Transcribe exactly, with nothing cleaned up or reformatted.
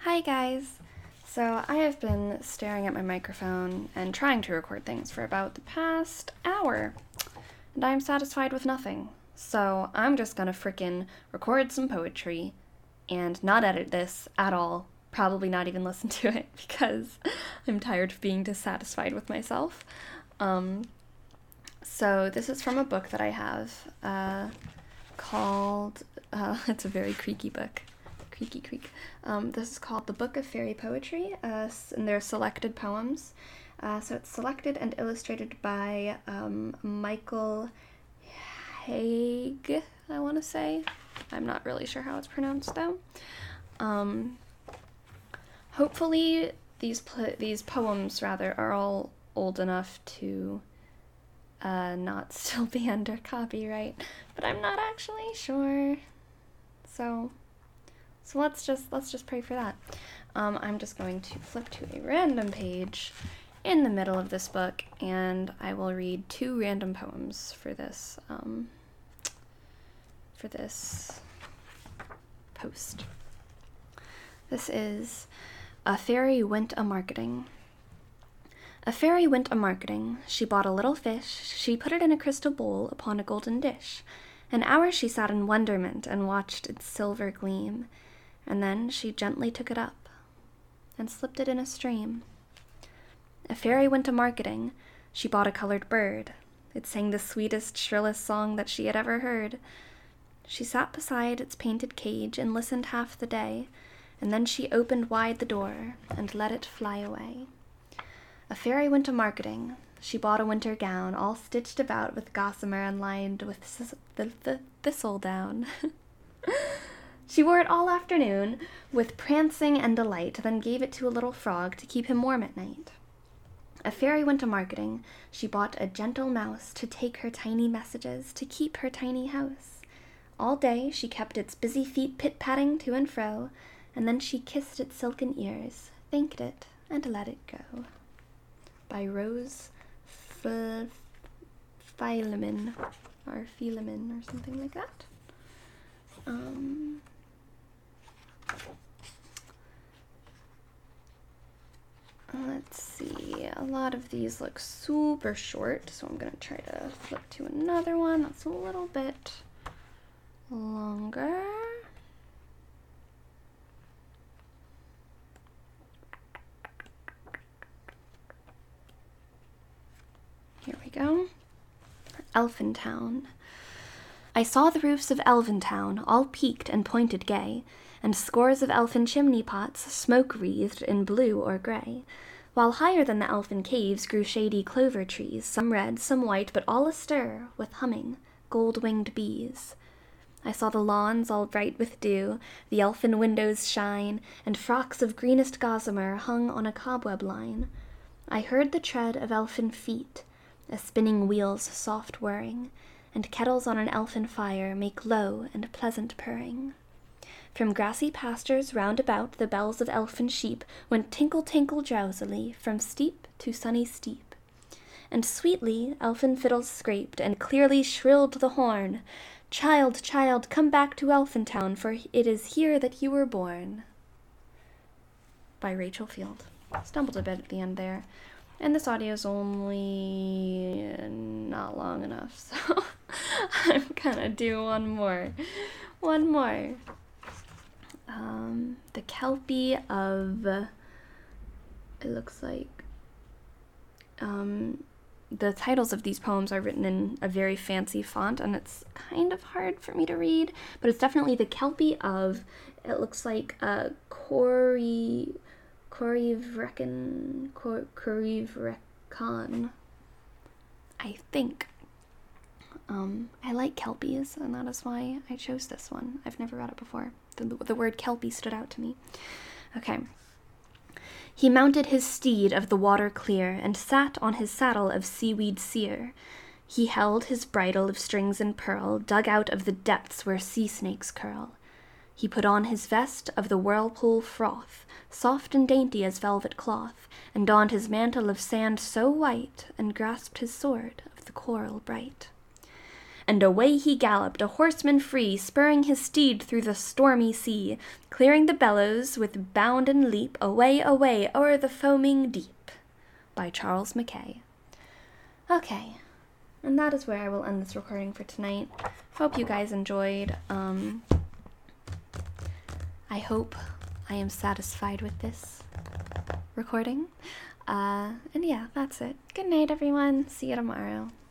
Hi guys! So I have been staring at my microphone and trying to record things for about the past hour, and I'm satisfied with nothing. So I'm just gonna frickin' record some poetry and not edit this at all, probably not even listen to it because I'm tired of being dissatisfied with myself. Um, so this is from a book that I have uh, called, uh, it's a very creaky book. Creaky creak. Um, this is called The Book of Fairy Poetry, uh, and they're selected poems. Uh, so it's selected and illustrated by um, Michael Haig, I want to say. I'm not really sure how it's pronounced, though. Um, hopefully these pl- these poems, rather, are all old enough to uh, not still be under copyright, but I'm not actually sure. So... So let's just let's just pray for that. Um, I'm just going to flip to a random page in the middle of this book, and I will read two random poems for this um, for this post. This is A Fairy Went A-Marketing. A fairy went a-marketing. She bought a little fish. She put it in a crystal bowl upon a golden dish. An hour she sat in wonderment and watched its silver gleam. And then she gently took it up and slipped it in a stream. A fairy went a-marketing. She bought a colored bird. It sang the sweetest, shrillest song that she had ever heard. She sat beside its painted cage and listened half the day, and then she opened wide the door and let it fly away. A fairy went a-marketing. She bought a winter gown, all stitched about with gossamer and lined with th- th- th- thistledown. She wore it all afternoon, with prancing and delight, then gave it to a little frog to keep him warm at night. A fairy went a-marketing. She bought a gentle mouse to take her tiny messages, to keep her tiny house. All day she kept its busy feet pit-patting to and fro, and then she kissed its silken ears, thanked it, and let it go. By Rose F- Philemon, or Philemon, or something like that. Um... Let's see, a lot of these look super short, so I'm going to try to flip to another one that's a little bit longer. Here we go. Elfintown. I saw the roofs of Elventown, all peaked and pointed gay, and scores of elfin chimney pots, smoke-wreathed in blue or gray, while higher than the elfin caves grew shady clover trees, some red, some white, but all astir with humming, gold-winged bees. I saw the lawns all bright with dew, the elfin windows shine, and frocks of greenest gossamer hung on a cobweb line. I heard the tread of elfin feet, a spinning wheel's soft whirring, and kettles on an elfin fire make low and pleasant purring. From grassy pastures round about the bells of elfin sheep went tinkle-tinkle drowsily from steep to sunny steep. And sweetly elfin fiddles scraped, and clearly shrilled the horn, "Child, child, come back to Elfintown, for it is here that you were born." By Rachel Field. Stumbled a bit at the end there. And this audio is only not long enough, so I'm gonna do one more. One more. Um, the Kelpie of, it looks like, um, the titles of these poems are written in a very fancy font, and it's kind of hard for me to read, but it's definitely the Kelpie of, it looks like, uh, Corey... Corivrecon, Cor- Corivrecon, I think. Um, I like Kelpies, and that is why I chose this one. I've never read it before. The, the word Kelpie stood out to me. Okay. He mounted his steed of the water clear, and sat on his saddle of seaweed sere. He held his bridle of strings and pearl, dug out of the depths where sea snakes curl. He put on his vest of the whirlpool froth, soft and dainty as velvet cloth, and donned his mantle of sand so white, and grasped his sword of the coral bright. and away he galloped, a horseman free, spurring his steed through the stormy sea, clearing the bellows with bound and leap, away, away, o'er the foaming deep. By Charles Mackay. Okay, and that is where I will end this recording for tonight. Hope you guys enjoyed. Um, I hope I am satisfied with this recording. Uh, and yeah, that's it. Good night, everyone. See you tomorrow.